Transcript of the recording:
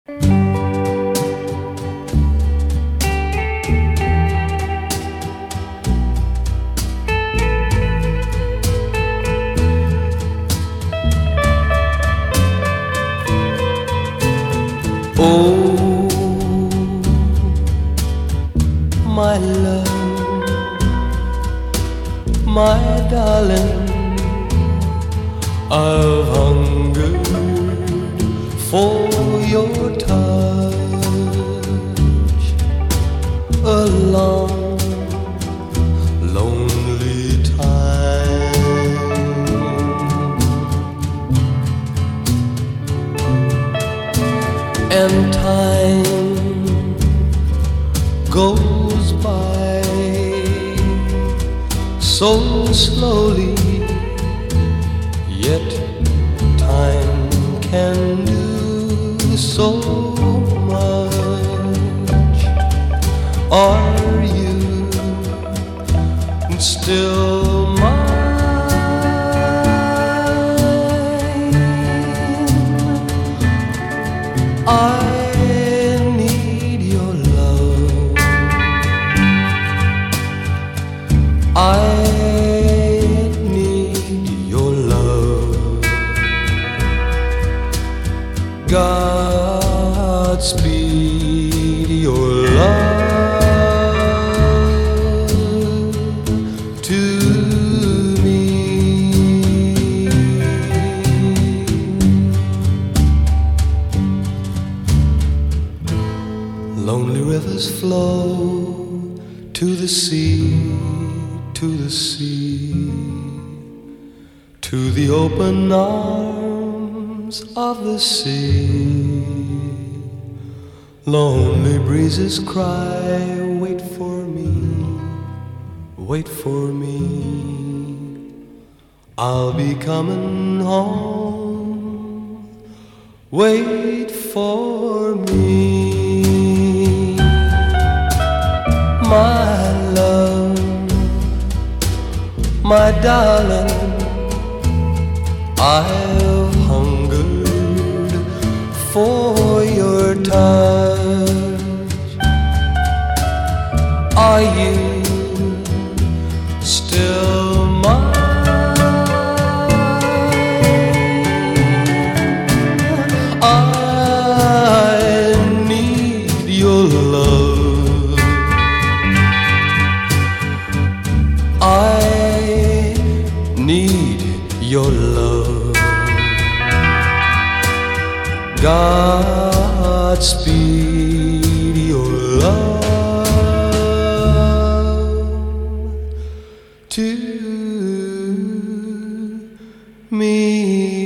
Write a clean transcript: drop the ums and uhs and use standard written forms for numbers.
Oh, my love, my darling, I've hungered for your touch a long, lonely time, and time goes by so slowly, yet time can do so much. Are you still mine? I need your love. I need your love. Godspeed your love to me. Lonely rivers flow to the sea, to the sea, to the open arms of the sea. Lonely breezes cry, wait for me, wait for me. I'll be coming home, wait for me. My love, my darling, I've hungered for your touch. Are you still mine? I need your love. I need your love. Godspeed your love to me.